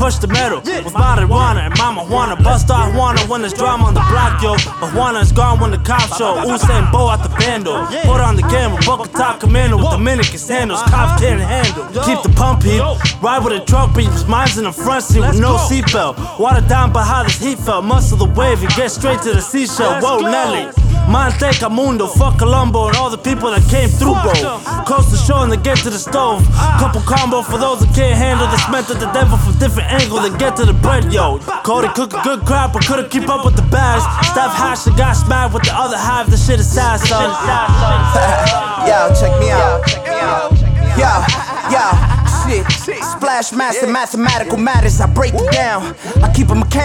push the metal with marijuana and mama Juana. Bust off Juana when there's drama on the block, yo. But Juana is gone when the cops show. Usain Bolt at the bando. Put on the game with Bogota Commando with Dominican sandals. Cops can't handle. Keep the pump heat. Ride with a drunk beat. Mine's in the front seat with no seatbelt. Water down by how this heat felt. Muscle the wave and get straight to the seashell. Whoa, Nelly. Manteca Mundo, fuck Colombo and all the people that came through, bro. Coast the shore and they get to the stove. Couple combo for those that can't handle the smell of the devil from different angles. They get to the bread, yo. Cody cook a good crap, but couldn't keep up with the bags. Steph Hash and got smacked with the other half. The shit is sad, son. Yo, check me out. Yo, shit. Splash master, mathematical matters. I break it down. I keep a mechanic.